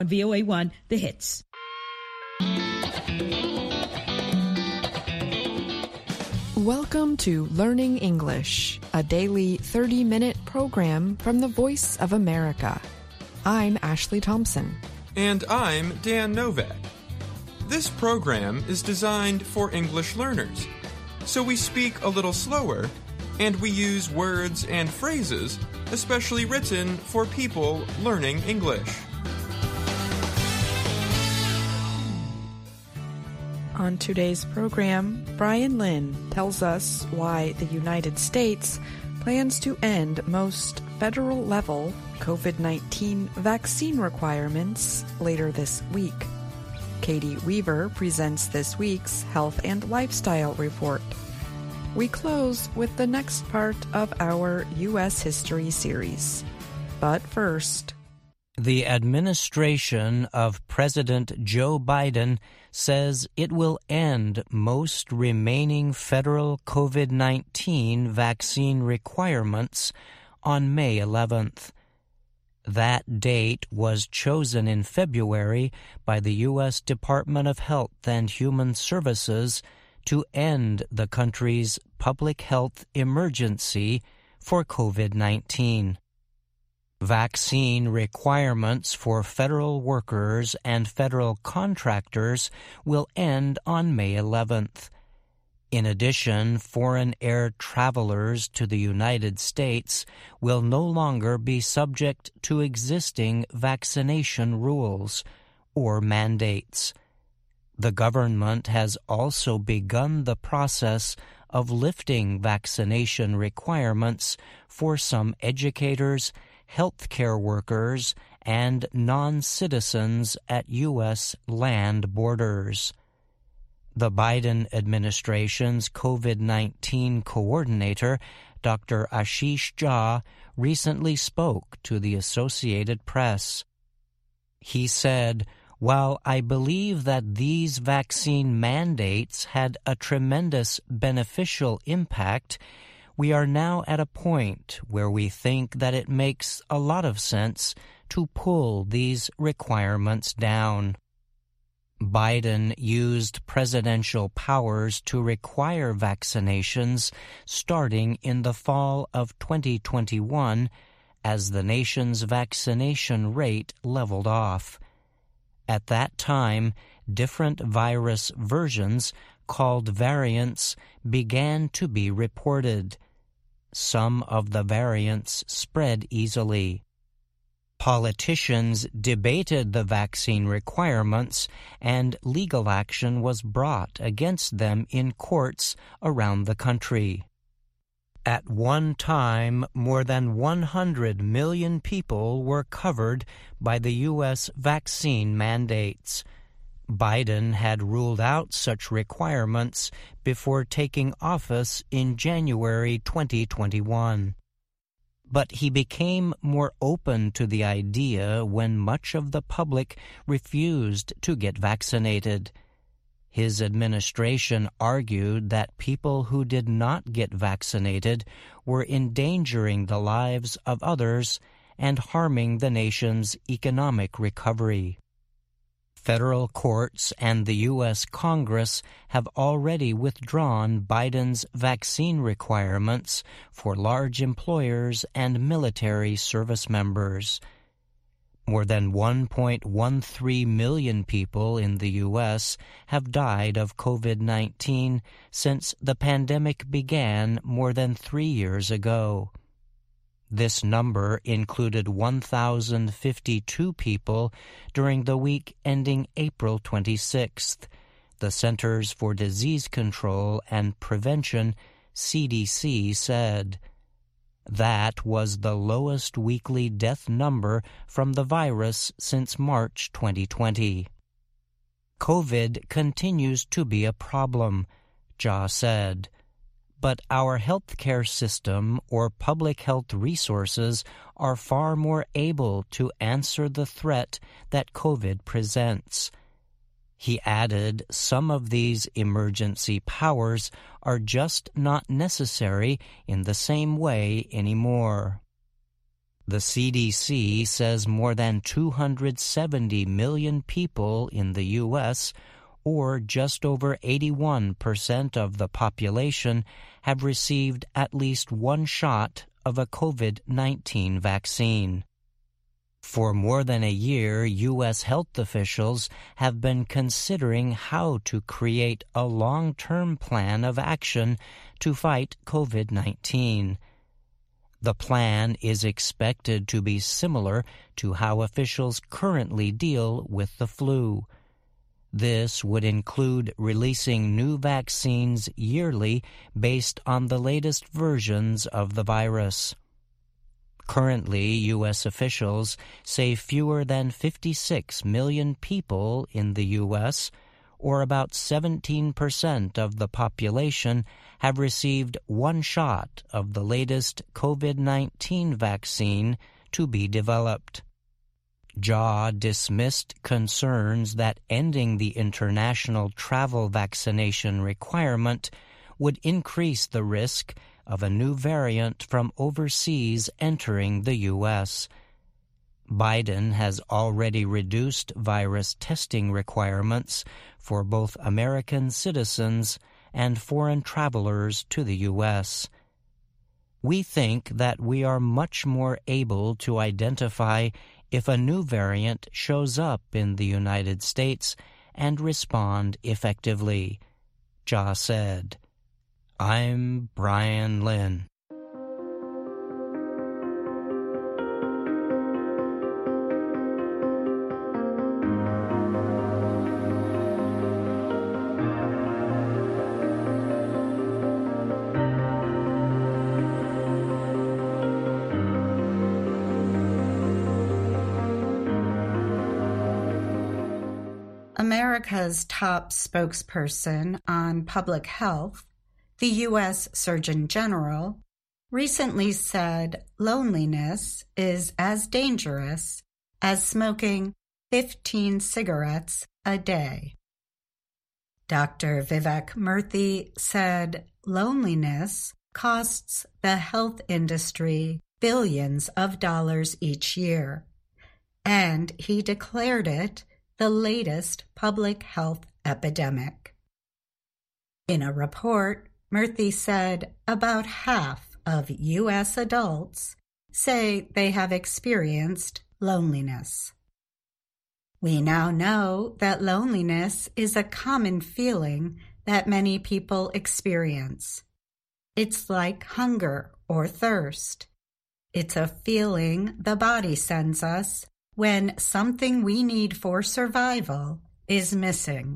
On VOA1, The Hits. Welcome to Learning English, a daily 30-minute program from the Voice of America. I'm Ashley Thompson. And I'm Dan Novak. This program is designed for English learners, so we speak a little slower, and we use words and phrases especially written for people learning English. On today's program, Brian Lynn tells us why the United States plans to end most federal-level COVID-19 vaccine requirements later this week. Katie Weaver presents this week's Health and Lifestyle Report. We close with the next part of our U.S. History series. But first, the administration of President Joe Biden says it will end most remaining federal COVID-19 vaccine requirements on May 11th. That date was chosen in February by the U.S. Department of Health and Human Services to end the country's public health emergency for COVID-19. Vaccine requirements for federal workers and federal contractors will end on May 11th. In addition, foreign air travelers to the United States will no longer be subject to existing vaccination rules or mandates. The government has also begun the process of lifting vaccination requirements for some educators, healthcare workers, and non-citizens at U.S. land borders. The Biden administration's COVID-19 coordinator, Dr. Ashish Jha, recently spoke to the Associated Press. He said, "While I believe that these vaccine mandates had a tremendous beneficial impact, we are now at a point where we think that it makes a lot of sense to pull these requirements down." Biden used presidential powers to require vaccinations starting in the fall of 2021 as the nation's vaccination rate leveled off. At that time, different virus versions, called variants, began to be reported. Some of the variants spread easily. Politicians debated the vaccine requirements, and legal action was brought against them in courts around the country. At one time, more than 100 million people were covered by the U.S. vaccine mandates. Biden had ruled out such requirements before taking office in January 2021. But he became more open to the idea when much of the public refused to get vaccinated. His administration argued that people who did not get vaccinated were endangering the lives of others and harming the nation's economic recovery. Federal courts and the U.S. Congress have already withdrawn Biden's vaccine requirements for large employers and military service members. More than 1.13 million people in the U.S. have died of COVID-19 since the pandemic began more than 3 years ago. This number included 1,052 people during the week ending April 26th, the Centers for Disease Control and Prevention, CDC, said. That was the lowest weekly death number from the virus since March 2020. COVID continues to be a problem, Jha said. But our healthcare system or public health resources are far more able to answer the threat that COVID presents. He added some of these emergency powers are just not necessary in the same way anymore. The CDC says more than 270 million people in the U.S., or just over 81% of the population, have received at least one shot of a COVID-19 vaccine. For more than a year, U.S. health officials have been considering how to create a long-term plan of action to fight COVID-19. The plan is expected to be similar to how officials currently deal with the flu. This would include releasing new vaccines yearly based on the latest versions of the virus. Currently, U.S. officials say fewer than 56 million people in the U.S., or about 17% of the population, have received one shot of the latest COVID-19 vaccine to be developed. Jha dismissed concerns that ending the international travel vaccination requirement would increase the risk of a new variant from overseas entering the U.S. Biden has already reduced virus testing requirements for both American citizens and foreign travelers to the U.S. We think that we are much more able to identify if a new variant shows up in the United States and respond effectively, Jha said. I'm Brian Lynn. America's top spokesperson on public health, the U.S. Surgeon General, recently said loneliness is as dangerous as smoking 15 cigarettes a day. Dr. Vivek Murthy said loneliness costs the health industry billions of dollars each year, and he declared it the latest public health epidemic. In a report, Murthy said about half of U.S. adults say they have experienced loneliness. We now know that loneliness is a common feeling that many people experience. It's like hunger or thirst. It's a feeling the body sends us when something we need for survival is missing.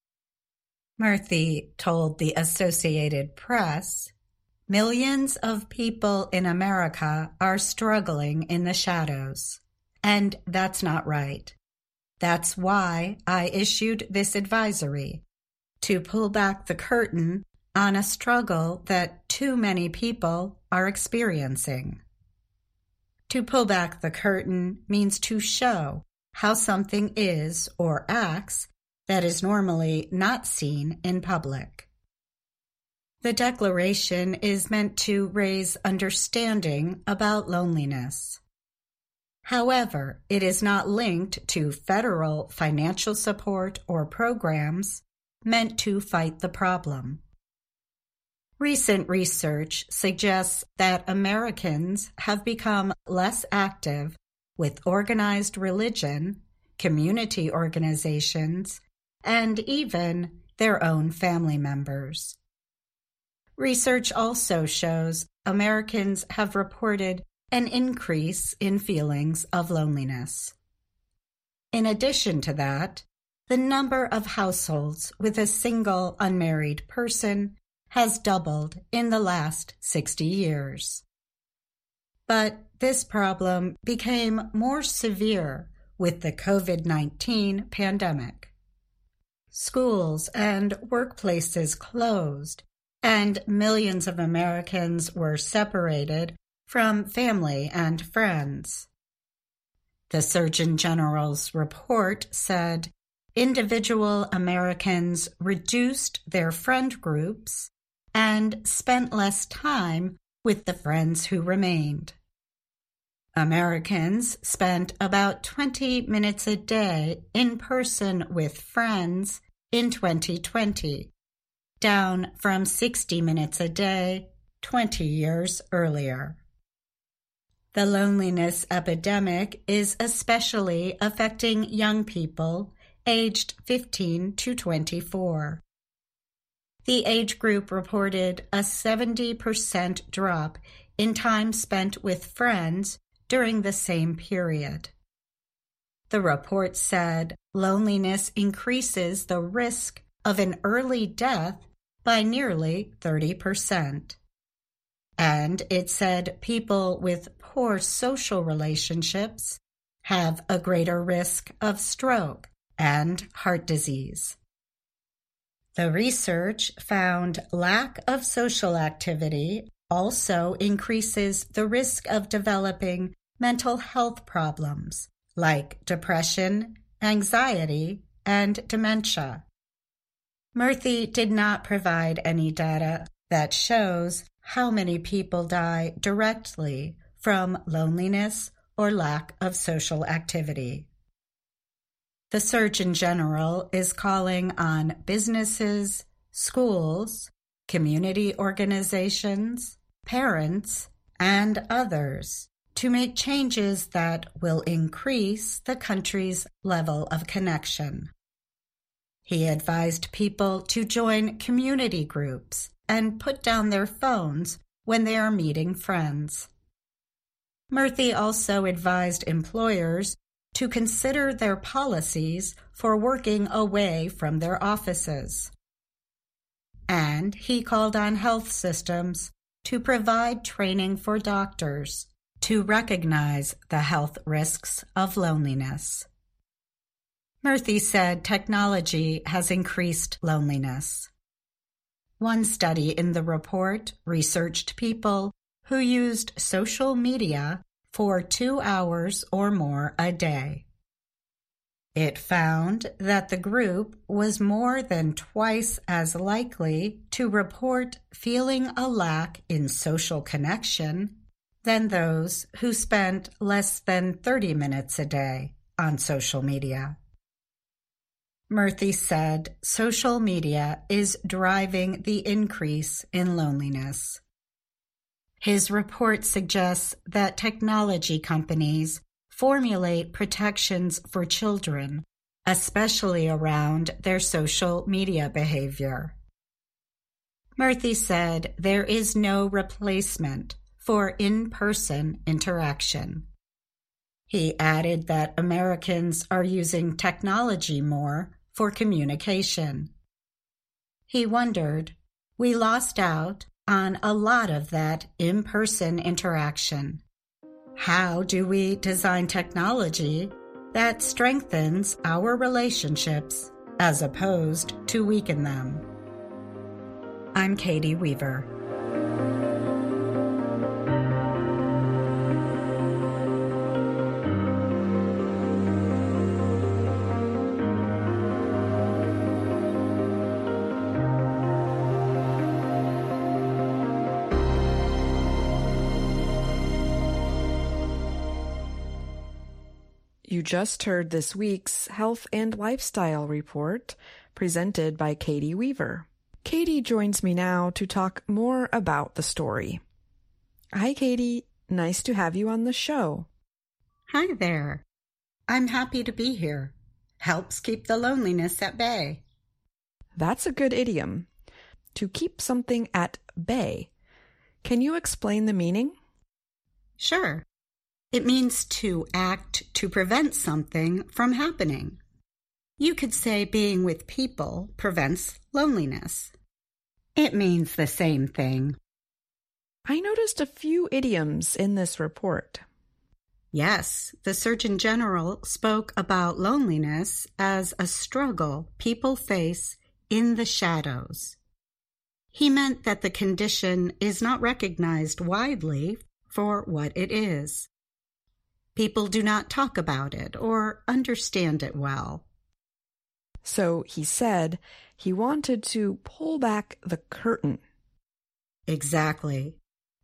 Murthy told the Associated Press, "Millions of people in America are struggling in the shadows, and that's not right. That's why I issued this advisory, to pull back the curtain on a struggle that too many people are experiencing." To pull back the curtain means to show how something is or acts that is normally not seen in public. The declaration is meant to raise understanding about loneliness. However, it is not linked to federal financial support or programs meant to fight the problem. Recent research suggests that Americans have become less active with organized religion, community organizations, and even their own family members. Research also shows Americans have reported an increase in feelings of loneliness. In addition to that, the number of households with a single unmarried person has doubled in the last 60 years. But this problem became more severe with the COVID-19 pandemic. Schools and workplaces closed, and millions of Americans were separated from family and friends. The Surgeon General's report said individual Americans reduced their friend groups and spent less time with the friends who remained. Americans spent about 20 minutes a day in person with friends in 2020, down from 60 minutes a day 20 years earlier. The loneliness epidemic is especially affecting young people aged 15 to 24. The age group reported a 70% drop in time spent with friends during the same period. The report said loneliness increases the risk of an early death by nearly 30%. And it said people with poor social relationships have a greater risk of stroke and heart disease. The research found lack of social activity also increases the risk of developing mental health problems like depression, anxiety, and dementia. Murthy did not provide any data that shows how many people die directly from loneliness or lack of social activity. The Surgeon General is calling on businesses, schools, community organizations, parents, and others to make changes that will increase the country's level of connection. He advised people to join community groups and put down their phones when they are meeting friends. Murthy also advised employers to consider their policies for working away from their offices. And he called on health systems to provide training for doctors to recognize the health risks of loneliness. Murthy said technology has increased loneliness. One study in the report researched people who used social media for 2 hours or more a day. It found that the group was more than twice as likely to report feeling a lack in social connection than those who spent less than 30 minutes a day on social media. Murthy said social media is driving the increase in loneliness. His report suggests that technology companies formulate protections for children, especially around their social media behavior. Murthy said there is no replacement for in-person interaction. He added that Americans are using technology more for communication. He wondered, we lost out on a lot of that in-person interaction. How do we design technology that strengthens our relationships as opposed to weaken them? I'm Katie Weaver. You just heard this week's Health and Lifestyle Report presented by Katie Weaver. Katie joins me now to talk more about the story. Hi, Katie. Nice to have you on the show. Hi there. I'm happy to be here. Helps keep the loneliness at bay. That's a good idiom. To keep something at bay. Can you explain the meaning? Sure. It means to act to prevent something from happening. You could say being with people prevents loneliness. It means the same thing. I noticed a few idioms in this report. Yes, the Surgeon General spoke about loneliness as a struggle people face in the shadows. He meant that the condition is not recognized widely for what it is. People do not talk about it or understand it well. So he said he wanted to pull back the curtain. Exactly.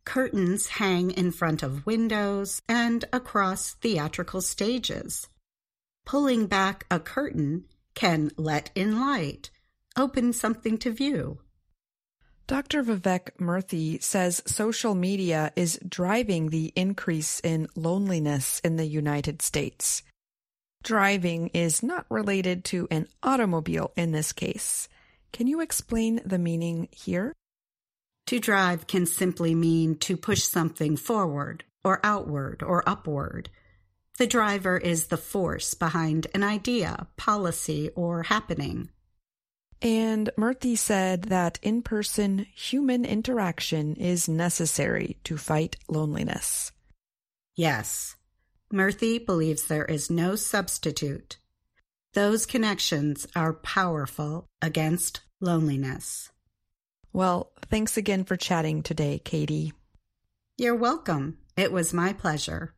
Curtains hang in front of windows and across theatrical stages. Pulling back a curtain can let in light, open something to view. Dr. Vivek Murthy says social media is driving the increase in loneliness in the United States. Driving is not related to an automobile in this case. Can you explain the meaning here? To drive can simply mean to push something forward or outward or upward. The driver is the force behind an idea, policy, or happening. And Murthy said that in-person human interaction is necessary to fight loneliness. Yes, Murthy believes there is no substitute. Those connections are powerful against loneliness. Well, thanks again for chatting today, Katie. You're welcome. It was my pleasure.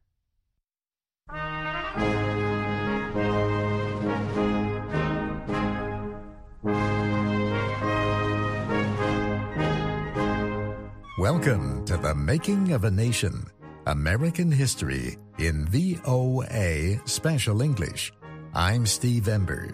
Welcome to The Making of a Nation, American History in VOA Special English. I'm Steve Ember.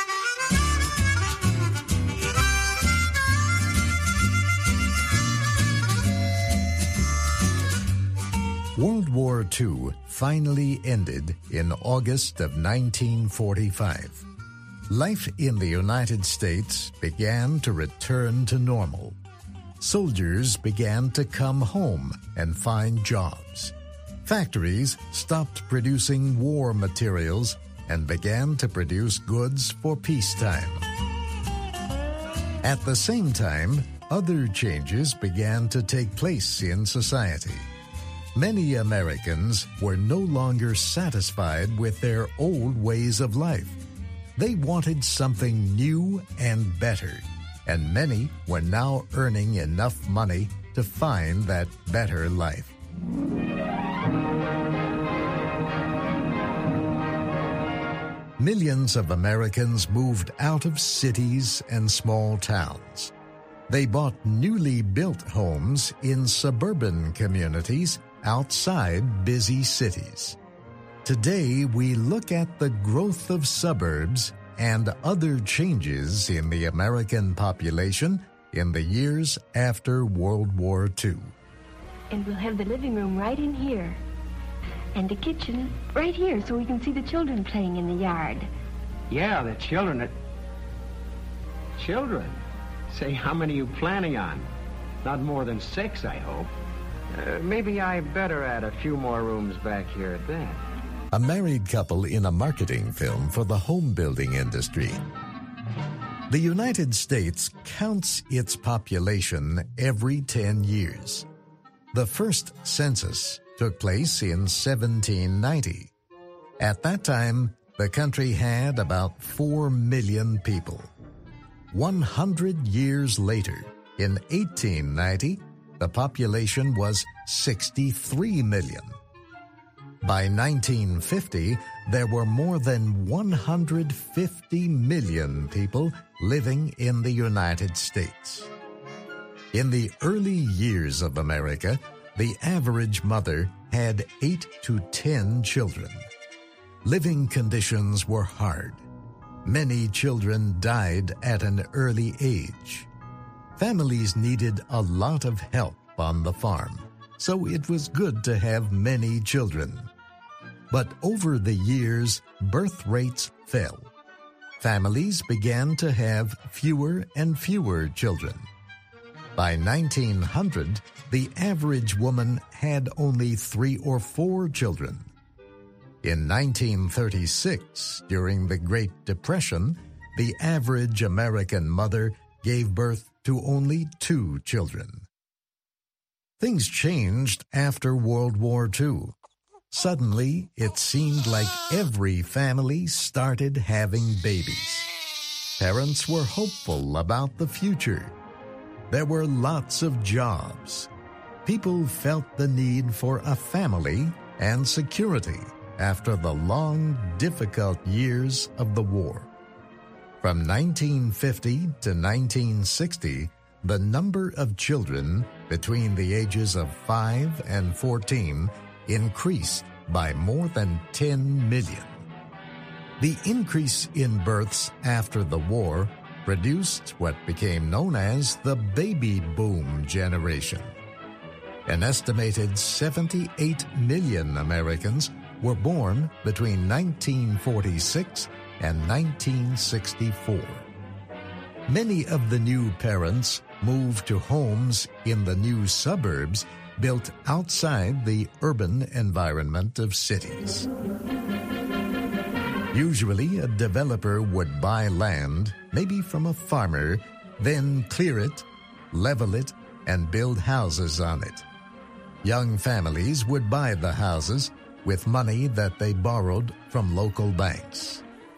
World War II finally ended in August of 1945. Life in the United States began to return to normal. Soldiers began to come home and find jobs. Factories stopped producing war materials and began to produce goods for peacetime. At the same time, other changes began to take place in society. Many Americans were no longer satisfied with their old ways of life. They wanted something new and better, and many were now earning enough money to find that better life. Millions of Americans moved out of cities and small towns. They bought newly built homes in suburban communities outside busy cities. Today, we look at the growth of suburbs and other changes in the American population in the years after World War II. And we'll have the living room right in here. And the kitchen right here so we can see the children playing in the yard. Yeah, the children. Children? Say, how many are you planning on? Not more than 6, I hope. Maybe I better add a few more rooms back here at that. A married couple in a marketing film for the home building industry. The United States counts its population every 10 years. The first census took place in 1790. At that time, the country had about 4 million people. 100 years later, in 1890, the population was 63 million. By 1950, there were more than 150 million people living in the United States. In the early years of America, the average mother had 8 to 10 children. Living conditions were hard. Many children died at an early age. Families needed a lot of help on the farm, so it was good to have many children. But over the years, birth rates fell. Families began to have fewer and fewer children. By 1900, the average woman had only 3 or 4 children. In 1936, during the Great Depression, the average American mother gave birth to only 2 children. Things changed after World War II. Suddenly, it seemed like every family started having babies. Parents were hopeful about the future. There were lots of jobs. People felt the need for a family and security after the long, difficult years of the war. From 1950 to 1960, the number of children between the ages of 5 and 14 increased by more than 10 million. The increase in births after the war produced what became known as the baby boom generation. An estimated 78 million Americans were born between 1946 and 1964. Many of the new parents moved to homes in the new suburbs built outside the urban environment of cities. Usually, a developer would buy land, maybe from a farmer, then clear it, level it, and build houses on it. Young families would buy the houses with money that they borrowed from local banks.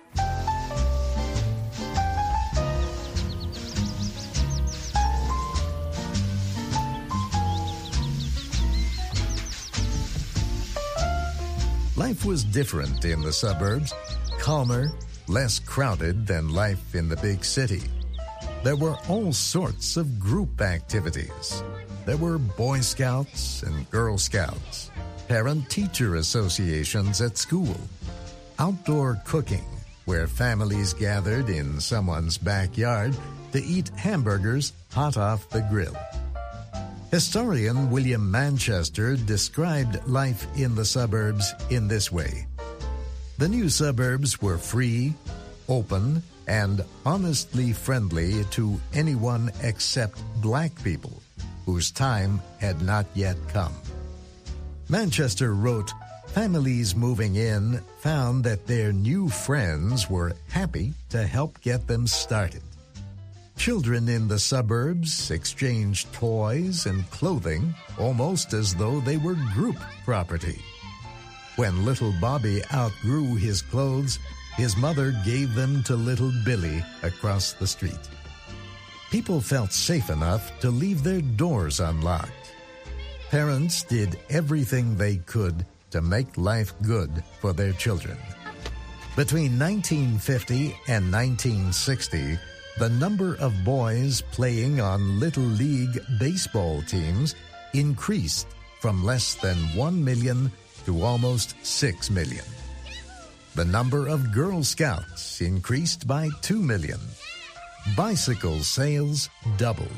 Life was different in the suburbs, calmer, less crowded than life in the big city. There were all sorts of group activities. There were Boy Scouts and Girl Scouts, parent-teacher associations at school, outdoor cooking, where families gathered in someone's backyard to eat hamburgers hot off the grill. Historian William Manchester described life in the suburbs in this way. The new suburbs were free, open, and honestly friendly to anyone except black people, whose time had not yet come. Manchester wrote, families moving in found that their new friends were happy to help get them started. Children in the suburbs exchanged toys and clothing almost as though they were group property. When little Bobby outgrew his clothes, his mother gave them to little Billy across the street. People felt safe enough to leave their doors unlocked. Parents did everything they could to make life good for their children. Between 1950 and 1960, the number of boys playing on Little League baseball teams increased from less than 1 million to almost 6 million. The number of Girl Scouts increased by 2 million. Bicycle sales doubled.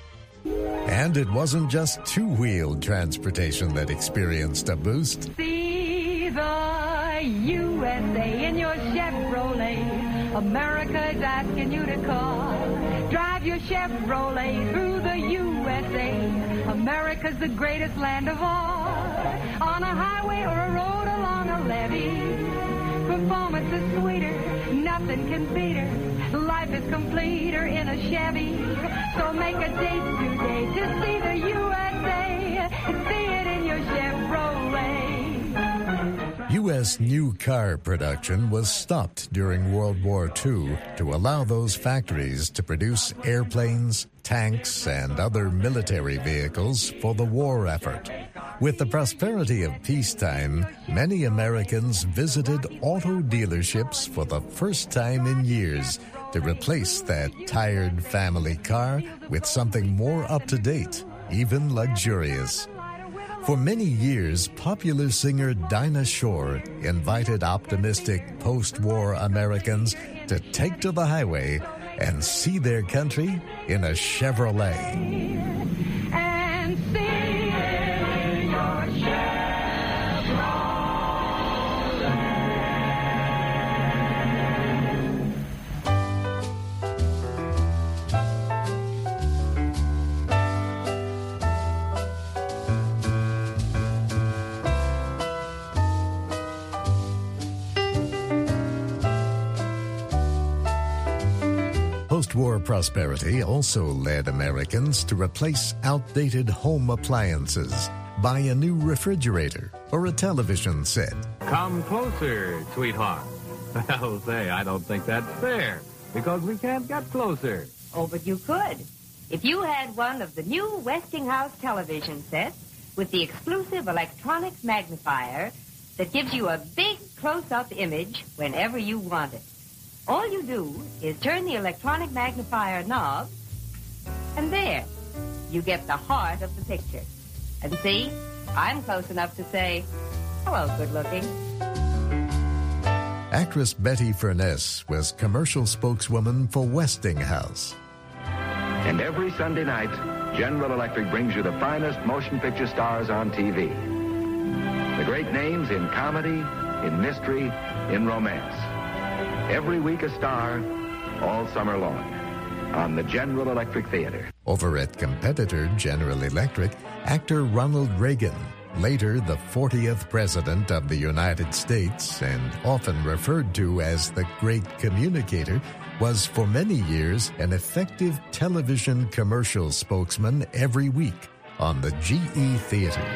And it wasn't just two-wheeled transportation that experienced a boost. See the USA in your Chevrolet. America is asking you to call. Drive your Chevrolet through the USA. America's the greatest land of all. On a highway or a road along a levee. Performance is sweeter, nothing can beat her. Life is completer in a Chevy. So make a date today to see the USA. See it in your Chevrolet. U.S. new car production was stopped during World War II to allow those factories to produce airplanes, tanks, and other military vehicles for the war effort. With the prosperity of peacetime, many Americans visited auto dealerships for the first time in years to replace that tired family car with something more up-to-date, even luxurious. For many years, popular singer Dinah Shore invited optimistic post-war Americans to take to the highway and see their country in a Chevrolet. And see your Chevrolet. Post-war prosperity also led Americans to replace outdated home appliances, buy a new refrigerator or a television set. Come closer, sweetheart. Well, say, I don't think that's fair, because we can't get closer. Oh, but you could. If you had one of the new Westinghouse television sets with the exclusive electronic magnifier that gives you a big close-up image whenever you want it. All you do is turn the electronic magnifier knob, and there, you get the heart of the picture. And see, I'm close enough to say, hello, good looking. Actress Betty Furness was commercial spokeswoman for Westinghouse. And every Sunday night, General Electric brings you the finest motion picture stars on TV. The great names in comedy, in mystery, in romance. Every week a star, all summer long, on the General Electric Theater. Over at competitor General Electric, actor Ronald Reagan, later the 40th President of the United States and often referred to as the Great Communicator, was for many years an effective television commercial spokesman every week on the GE Theater.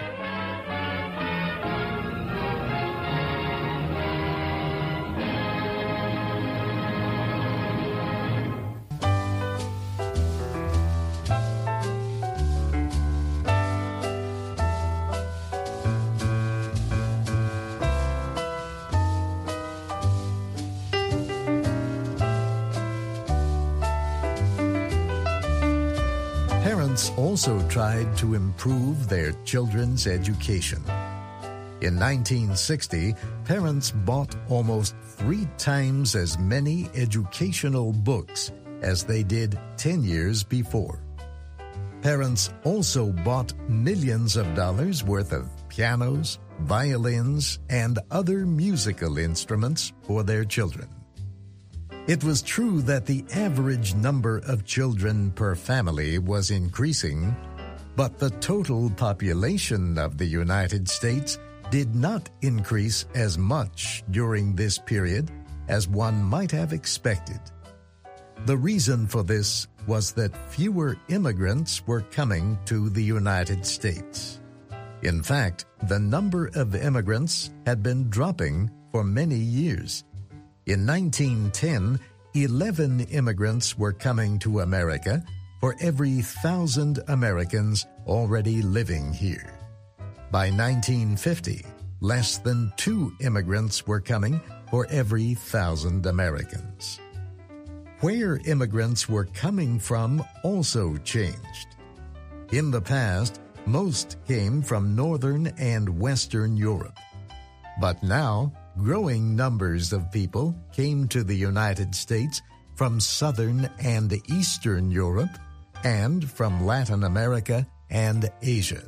Parents also tried to improve their children's education. In 1960, parents bought almost 3 times as many educational books as they did 10 years before. Parents also bought millions of dollars worth of pianos, violins, and other musical instruments for their children. It was true that the average number of children per family was increasing, but the total population of the United States did not increase as much during this period as one might have expected. The reason for this was that fewer immigrants were coming to the United States. In fact, the number of immigrants had been dropping for many years. In 1910, 11 immigrants were coming to America for every 1,000 Americans already living here. By 1950, less than 2 immigrants were coming for every 1,000 Americans. Where immigrants were coming from also changed. In the past, most came from Northern and Western Europe. But now, growing numbers of people came to the United States from Southern and Eastern Europe and from Latin America and Asia.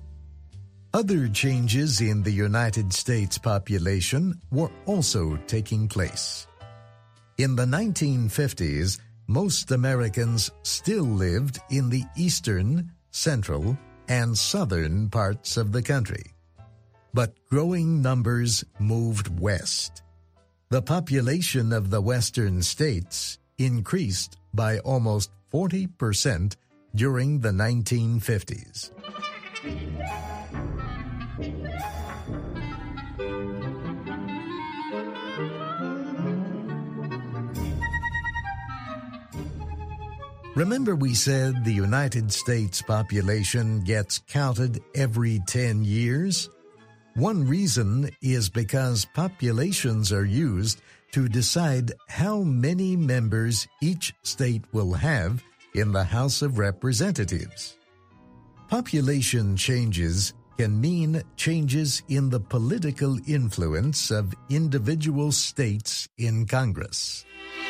Other changes in the United States population were also taking place. In the 1950s, most Americans still lived in the eastern, central, and southern parts of the country. But growing numbers moved west. The population of the western states increased by almost 40% during the 1950s. Remember we said the United States population gets counted every 10 years? One reason is because populations are used to decide how many members each state will have in the House of Representatives. Population changes can mean changes in the political influence of individual states in Congress.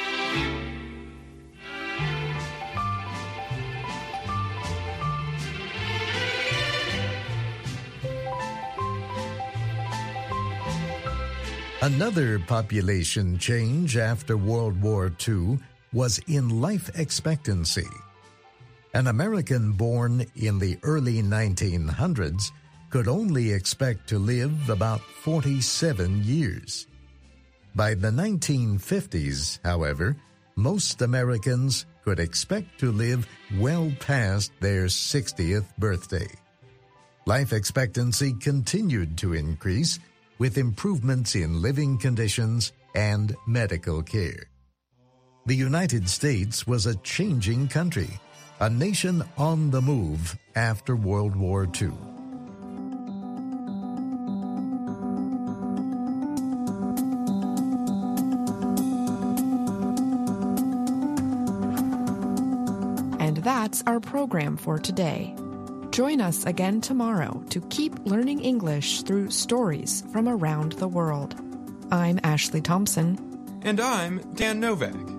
Another population change after World War II was in life expectancy. An American born in the early 1900s could only expect to live about 47 years. By the 1950s, however, most Americans could expect to live well past their 60th birthday. Life expectancy continued to increase with improvements in living conditions and medical care. The United States was a changing country, a nation on the move after World War II. And And that's our program for today. Join us again tomorrow to keep learning English through stories from around the world. I'm Ashley Thompson. And I'm Dan Novak.